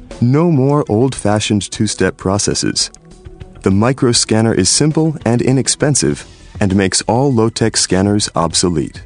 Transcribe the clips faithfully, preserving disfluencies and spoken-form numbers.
No more old-fashioned two-step processes. The microscanner is simple and inexpensive and makes all low-tech scanners obsolete.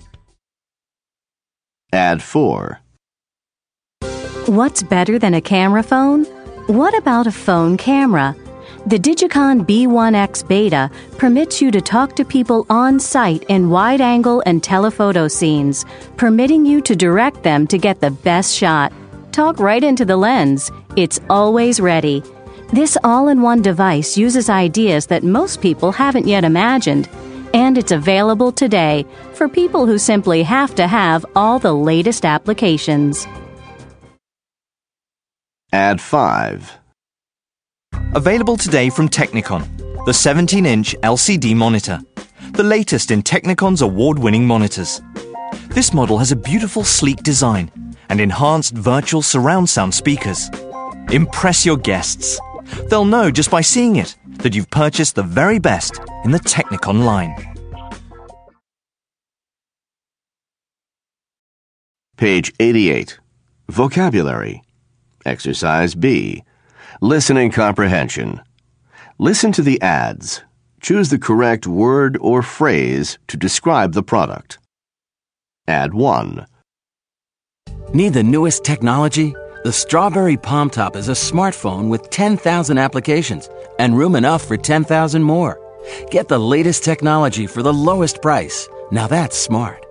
Ad four. What's better than a camera phone? What about a phone camera? The Digicon B one X Beta permits you to talk to people on site in wide-angle and telephoto scenes, permitting you to direct them to get the best shot. Talk right into the lens. It's always ready. This all-in-one device uses ideas that most people haven't yet imagined, and it's available today for people who simply have to have all the latest applications. Ad five. Available today from Technicon, the seventeen inch L C D monitor, the latest in Technicon's award-winning monitors. This model has a beautiful sleek design and enhanced virtual surround sound speakers. Impress your guests. They'll know just by seeing it that you've purchased the very best in the Technicon line. Page eighty-eight. Vocabulary. Exercise B. Listening comprehension. Listen to the ads. Choose the correct word or phrase to describe the product. Ad one. Need the newest technology? The Strawberry Palm Top is a smartphone with ten thousand applications and room enough for ten thousand more. Get the latest technology for the lowest price. Now that's smart.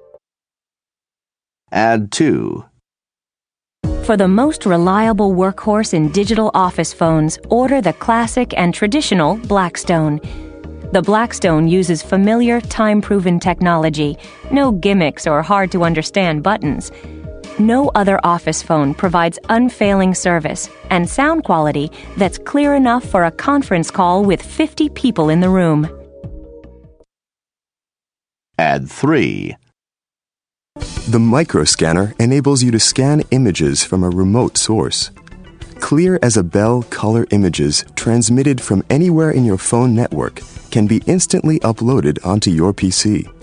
Ad two. For the most reliable workhorse in digital office phones, order the classic and traditional Blackstone. The Blackstone uses familiar, time-proven technology, no gimmicks or hard-to-understand buttons. No other office phone provides unfailing service and sound quality that's clear enough for a conference call with fifty people in the room. Ad three. The microscanner enables you to scan images from a remote source. Clear as a bell color images transmitted from anywhere in your phone network can be instantly uploaded onto your P C.